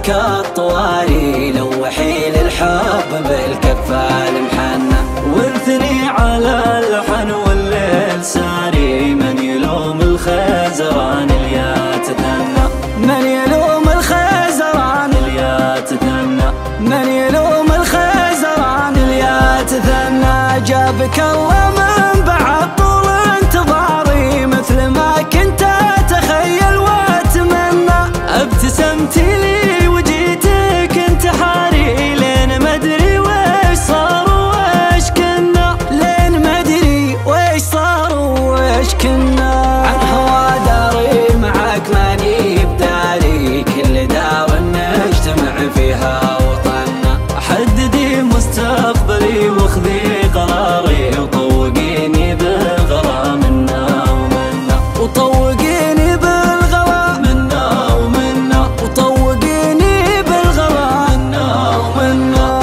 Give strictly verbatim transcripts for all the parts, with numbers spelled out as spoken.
جابك الطواري لوحي للحب بالكفة المحنة، وانثني على اللحن والليل ساري، من يلوم الخزران اليا تثنى، من يلوم الخزران اليا تثنى، من يلوم الخزران اليا تثنى. جابك الله من بعد طول انتظاري، مثل ما كنت اتخيل واتمنى، ابتسمتي لي وجيتك انتحاري، لين ما ادري ويش صار ويش كنا، لين ما ادري ويش صار ويش كنا. عن هوا داري معك ماني بداري، كل دار نجتمع فيها وطننا، حددي مستقبلي واخذي قراري، وطوقيني بالغلا منا ومنا، وطوقيني بالغلا منا ومنا، وطوقيني بالغلا منا ومنا.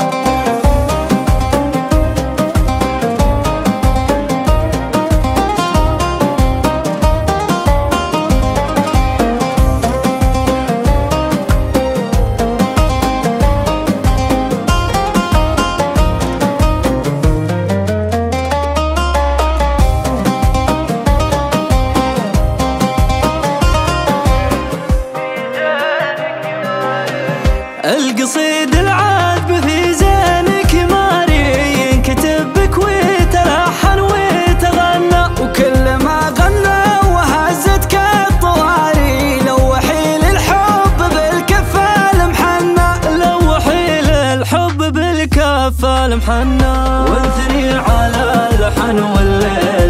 القصيد العذب في زينك ماري، ينكتب بك ويتلحن ويتغنى، وكل ما غنى وهزتك الطواري، لوحي للحب بالكفة المحنة، لوحي للحب بالكفة المحنة، وانثني على اللحن والليل